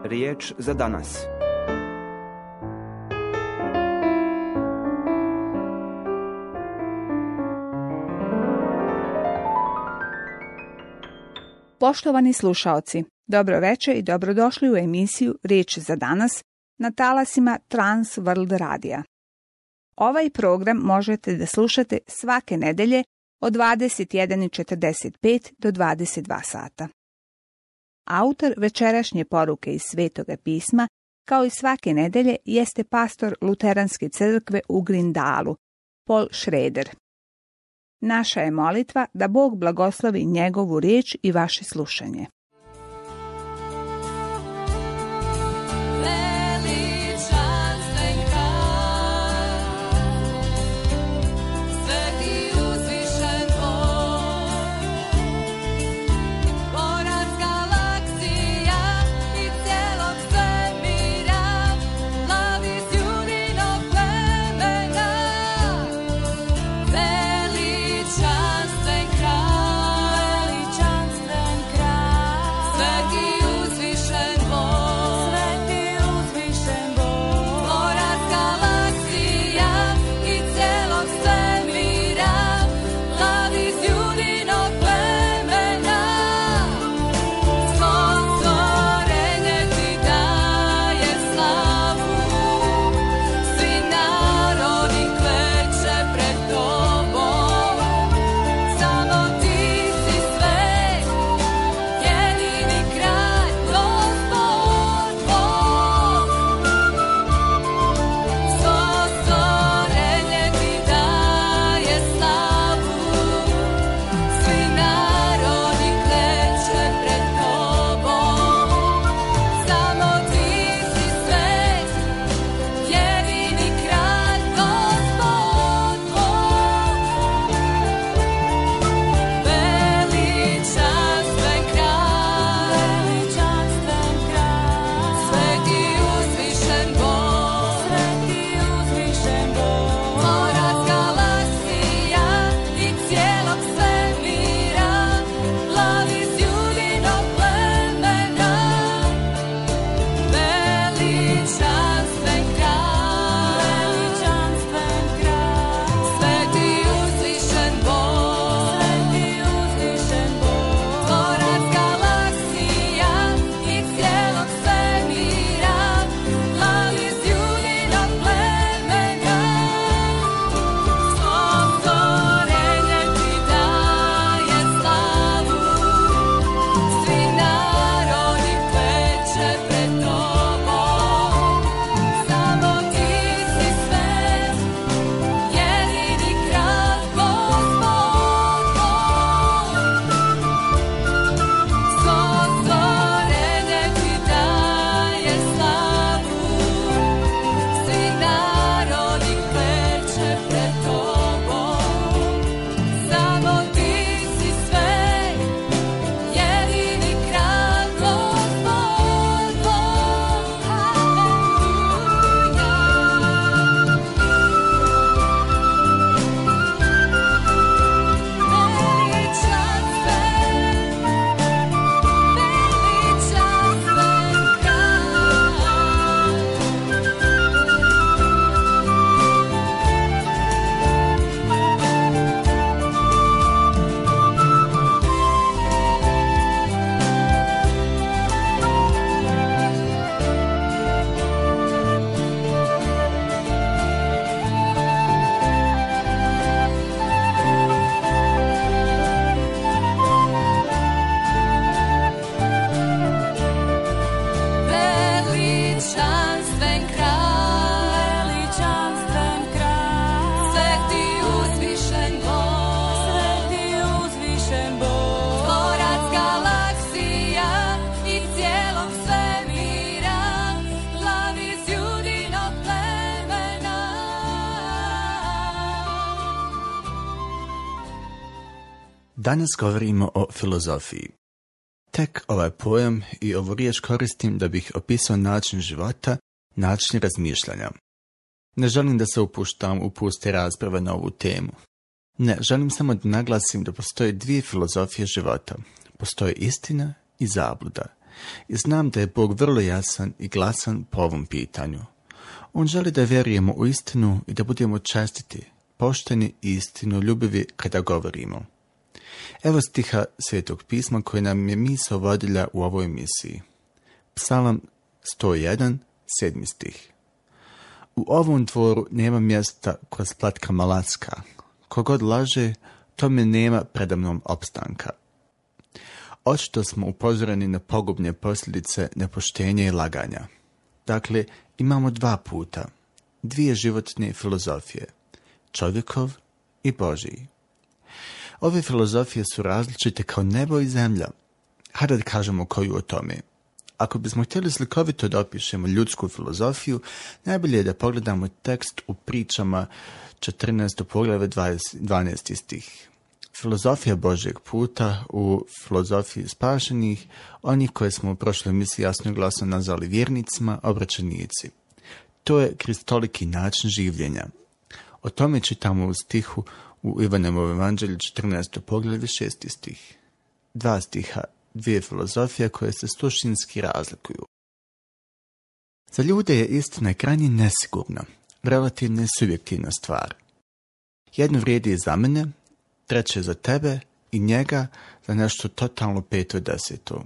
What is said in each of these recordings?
Riječ za danas. Poštovani slušaoci, dobro večer i dobrodošli u emisiju Riječ za danas na talasima Trans World Radija. Ovaj program možete da slušate svake nedelje od 21:45 do 22 sata. Autor večerašnje poruke iz Svetoga pisma, kao i svake nedelje, jeste pastor Luteranske crkve u Grindalu, Paul Schrader. Naša je molitva da Bog blagoslovi njegovu riječ i vaše slušanje. Danas govorimo o filozofiji. Tek ovaj pojam i ovu riječ koristim da bih opisao način života, način razmišljanja. Ne želim da se upuštam u puste rasprave na ovu temu. Ne, želim samo da naglasim da postoje dvije filozofije života. Postoji istina i zabluda. I znam da je Bog vrlo jasan i glasan po ovom pitanju. On želi da vjerujemo u istinu i da budemo čestiti, pošteni i istinoljubivi kada govorimo. Evo stiha Svetog pisma koji nam je misao vodilja u ovoj emisiji. Psalam 101, 7. stih. U ovom dvoru nema mjesta kroz platka malaska. Kogod laže, tome nema predamnom opstanka. Očito smo upozoreni na pogubne posljedice nepoštenja i laganja. Dakle, imamo dva puta, dvije životne filozofije, čovjekov i Božji. Ove filozofije su različite kao nebo i zemlja. Hajde da kažemo koju o tome. Ako bismo htjeli slikovito da opišemo ljudsku filozofiju, najbolje je da pogledamo tekst u pričama 14. poglavlje 12. stih. Filozofija Božjeg puta u filozofiji spašenih, onih koje smo u prošloj emisiji jasno i glasno nazvali vjernicima, obraćenici. To je kristoliki način življenja. O tome čitamo u stihu u Ivanovom evanđelju 14. poglavlje 6. stih. Dva stiha, dvije filozofije koje se suštinski razlikuju. Za ljude je istina krajnje nesigurna, relativno subjektivna stvar. Jedno vrijedi za mene, treće za tebe i njega za nešto totalno peto deseto.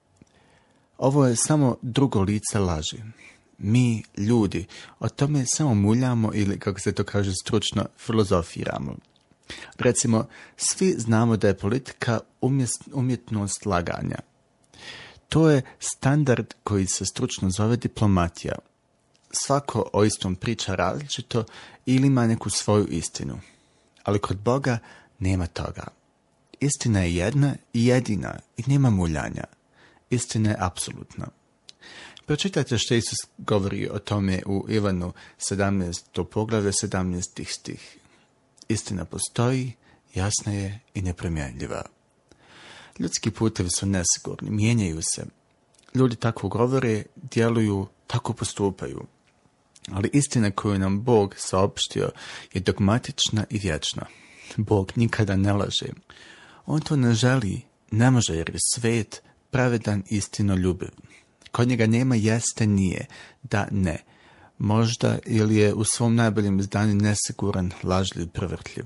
Ovo je samo drugo lice laži. Mi, ljudi, o tome samo muljamo ili, kako se to kaže stručno, filozofiramo. Recimo, svi znamo da je politika umjetnost laganja. To je standard koji se stručno zove diplomatija. Svako o istom priča različito ili ima neku svoju istinu. Ali kod Boga nema toga. Istina je jedna i jedina i nema muljanja. Istina je apsolutna. Pročitajte što Isus govori o tome u Ivanu 17. poglavlje 17. stih. Istina postoji, jasna je i nepromjenljiva. Ljudski putevi su nesigurni, mijenjaju se. Ljudi tako govore, djeluju, tako postupaju. Ali istina koju nam Bog saopštio je dogmatična i vječna. Bog nikada ne laže. On to ne želi, ne može jer je svet, pravedan, istinoljubiv. Kod njega nema jeste, nije, da, ne. Možda ili je u svom najboljem izdanju nesiguran, lažljiv, prevrtljiv.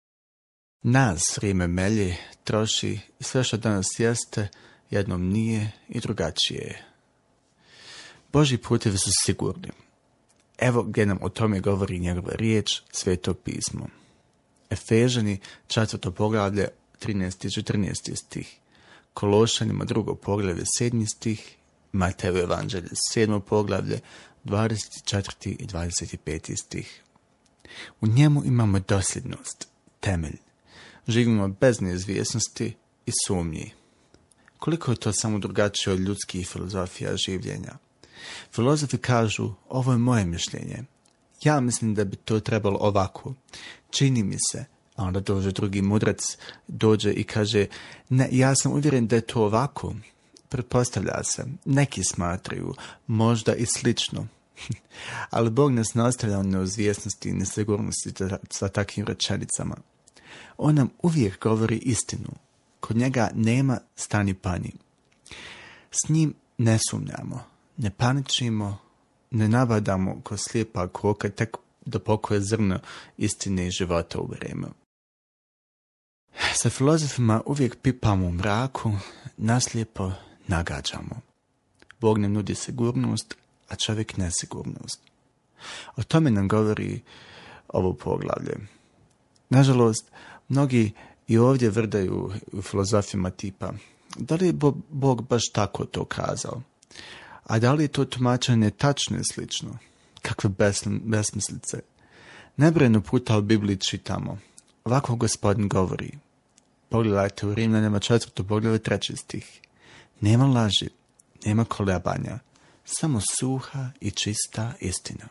Nas vrijeme melje, troši i sve što danas jeste, jednom nije i drugačije je. Božji putevi su sigurni. Evo gdje nam o tome govori njegova riječ, Sveto pismo. Efežani 4. poglavlje 13. i 14. stih. Kološanima 2. poglavlje 7. stih. Mateju evanđelje 7. poglavlje 24. i 25. stih. U njemu imamo dosljednost, temelj. Živimo bez neizvjesnosti i sumnji. Koliko je to samo drugačije od ljudskih filozofija življenja? Filozofi kažu, ovo je moje mišljenje. Ja mislim da bi to trebalo ovako. Čini mi se, a onda dođe drugi mudrac, dođe i kaže, ne, ja sam uvjeren da je to ovako. Pretpostavlja se, neki smatraju, možda i slično. Ali Bog nas ne ostavlja u neizvjesnosti i nesigurnosti sa takvim rečenicama. On nam uvijek govori istinu. Kod njega nema stani pani. S njim ne sumnjamo, ne paničimo, ne nabadamo ko slijepa koka tek do pokoje zrno istine i života uberemo. Sa filozofima uvijek pipamo u mraku, naslijepo nagađamo. Bog nam nudi sigurnost, a čovjek nesigurnost. O tome nam govori ovo poglavlje. Nažalost, mnogi i ovdje vrdaju u filozofima tipa, da li je Bog baš tako to kazao? A da li je to tumačenje tačno i slično? Kakve besmislice. Nebrojeno puta u Bibliji čitamo. Ovako Gospodin govori. Pogledajte u Rimljanima 4. poglavlje 3. stih. Nema laži, nema kolebanja, samo suha i čista istina.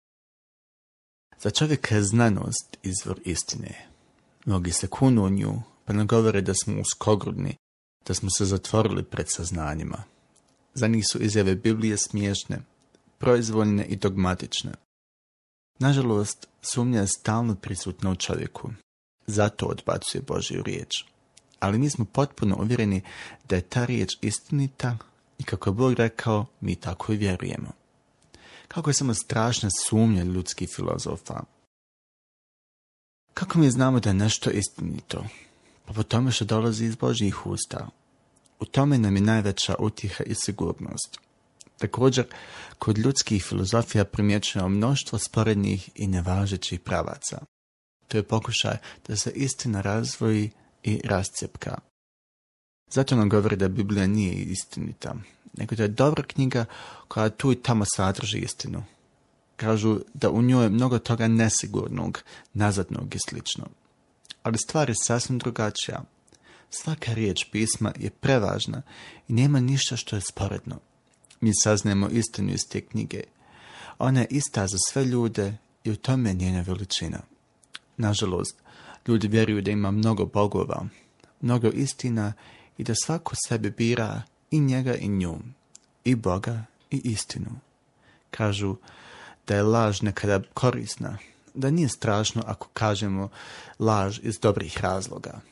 Za čovjeka je znanost izvor istine. Mnogi se kunu u nju, pa nam govore da smo uskogrudni, da smo se zatvorili pred saznanjima. Za njih su izjave Biblije smiješne, proizvoljne i dogmatične. Nažalost, sumnja je stalno prisutna u čovjeku. Zato odbacuje Božju riječ. Ali mi smo potpuno uvjereni da je ta riječ istinita, I kako je Bog rekao, mi tako i vjerujemo. Kako je samo strašna sumnja ljudskih filozofa. Kako mi znamo da je nešto istinito? Pa po tome što dolazi iz Božjih usta. U tome nam je najveća utjeha i sigurnost. Također, kod ljudskih filozofija primjećujemo mnoštvo sporednih i nevažećih pravaca. To je pokušaj da se istina razvoji i rascjepka. Zato nam govori da Biblija nije istinita, nego da je dobra knjiga koja tu i tamo sadrži istinu. Kažu da u njoj je mnogo toga nesigurnog, nazadnog i slično. Ali stvar je sasvim drugačija. Svaka riječ pisma je prevažna i nema ništa što je sporedno. Mi saznajemo istinu iz te knjige. Ona je ista za sve ljude i u tome je njena veličina. Nažalost, ljudi vjeruju da ima mnogo bogova, mnogo istina i da svako sebe bira i njega i nju, i Boga i istinu. Kažu da je laž nekada korisna, da nije strašno ako kažemo laž iz dobrih razloga.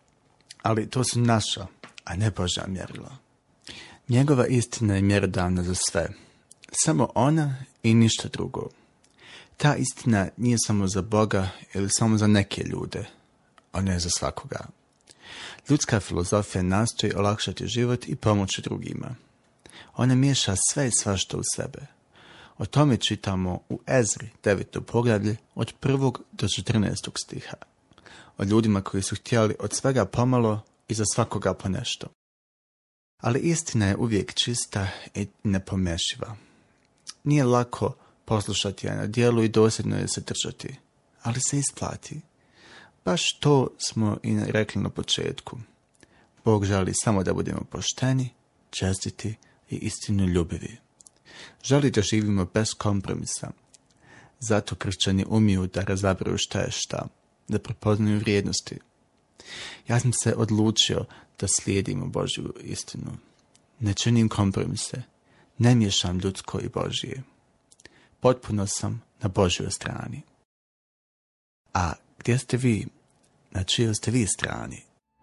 Ali to su naša, a ne Božja mjerila. Njegova istina je mjerodavna za sve. Samo ona i ništa drugo. Ta istina nije samo za Boga ili samo za neke ljude. Ona je za svakoga. Ljudska filozofija nastoji olakšati život i pomoći drugima. Ona miješa sve i svašta u sebe. O tome čitamo u Ezri 9. poglavlje od 1. do 14. stiha. O ljudima koji su htjeli od svega pomalo i za svakoga po nešto. Ali istina je uvijek čista i nepomešiva. Nije lako poslušati je na djelu i dosljedno je se držati, ali se isplati. Baš to smo i rekli na početku. Bog želi samo da budemo pošteni, čestiti i istinoljubivi. Želi da živimo bez kompromisa. Zato kršćani umiju da razaberu šta je šta, da prepoznaju vrijednosti. Ja sam se odlučio da slijedimo Božju istinu. Ne činim kompromise, ne miješam ljudsko i Božje. Potpuno sam na Božjoj strani. A gdje ste vi? Na čijoj ste vi strani?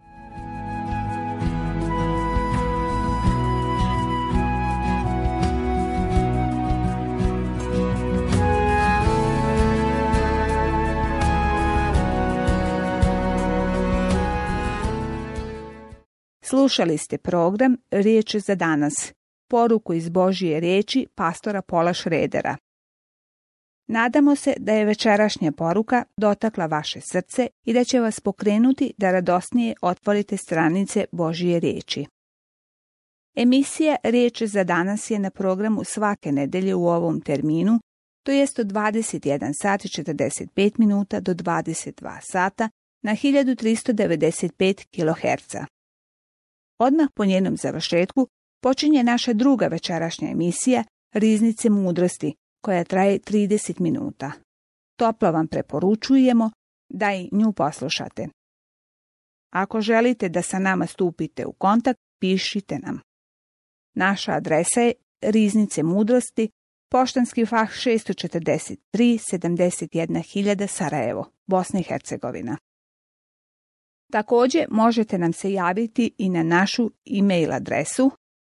Slušali ste program Riječ za danas, poruku iz Božje riječi pastora Paula Schroedera. Nadamo se da je večerašnja poruka dotakla vaše srce i da će vas pokrenuti da radosnije otvorite stranice Božje riječi. Emisija Riječ za danas je na programu svake nedelje u ovom terminu, to jest od 21 sat i 45 minuta do 22 sata na 1395 kHz. Odmah po njenom završetku počinje naša druga večerašnja emisija Riznice mudrosti, koja traje 30 minuta. Toplo vam preporučujemo da i nju poslušate. Ako želite da sa nama stupite u kontakt, pišite nam. Naša adresa je Riznice mudrosti, poštanski fah 643 71000 Sarajevo, Bosna i Hercegovina. Također možete nam se javiti i na našu e-mail adresu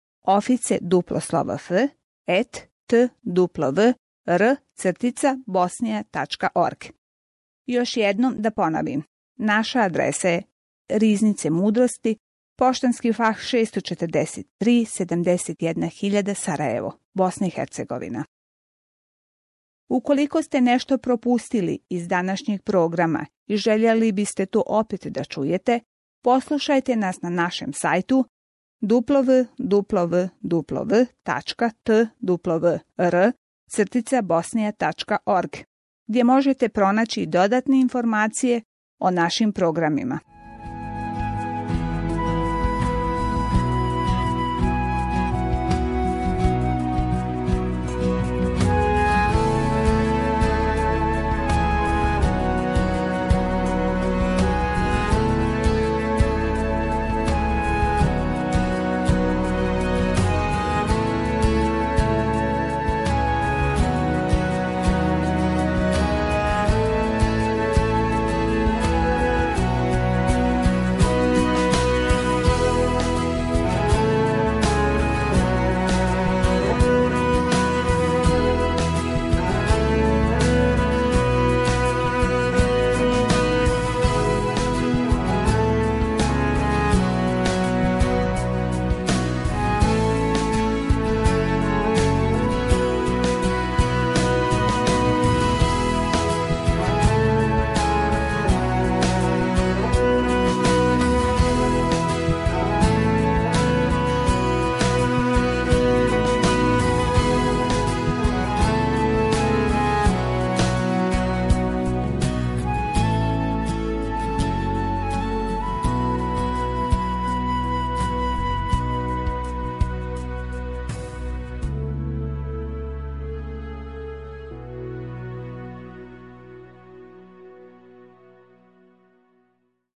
office.twr@bosnia.org. Još jednom da ponovim, naša adresa je Riznice mudrosti, poštanski fah 643 71000 Sarajevo, Bosna i Hercegovina. Ukoliko ste nešto propustili iz današnjeg programa i željeli biste to opet da čujete, poslušajte nas na našem sajtu www.twr-bosnia.org, gdje možete pronaći dodatne informacije o našim programima.